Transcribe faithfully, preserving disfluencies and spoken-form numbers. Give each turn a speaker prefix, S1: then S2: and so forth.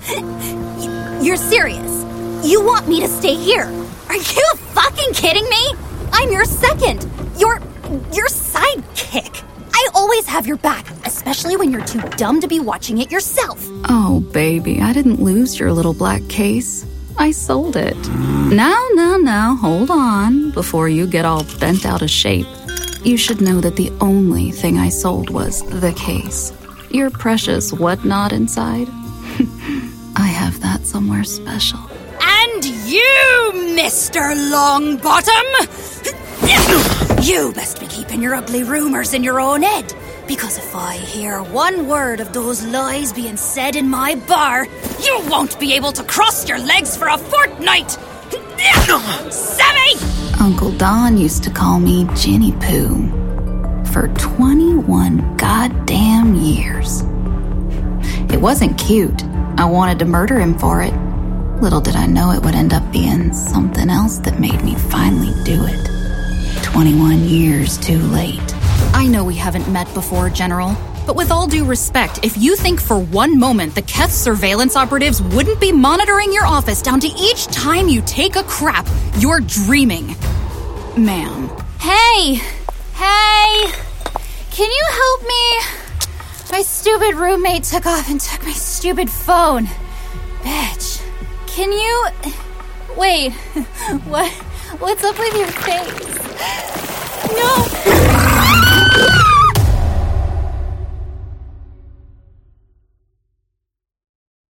S1: You're serious? You want me to stay here? Are you fucking kidding me? I'm your second. Your... your sidekick. I always have your back, especially when you're too dumb to be watching it yourself.
S2: Oh, baby, I didn't lose your little black case. I sold it. Now, now, now, hold on, before you get all bent out of shape. You should know that the only thing I sold was the case. Your precious whatnot inside. I have that somewhere special.
S1: And you, Mister Longbottom! You best be keeping your ugly rumors in your own head, because if I hear one word of those lies being said in my bar, you won't be able to cross your legs for a fortnight! Savvy?
S2: Uncle Don used to call me Jenny Pooh for twenty-one goddamn years. It wasn't cute. I wanted to murder him for it. Little did I know it would end up being something else that made me finally do it. twenty-one years too late.
S3: I know we haven't met before, General, but with all due respect, if you think for one moment the Keth surveillance operatives wouldn't be monitoring your office down to each time you take a crap, you're dreaming. Ma'am.
S1: Hey! Hey! Can you help me? My stupid roommate took off and took my stupid phone. Bitch. Can you... Wait. What? What's up with your face? No!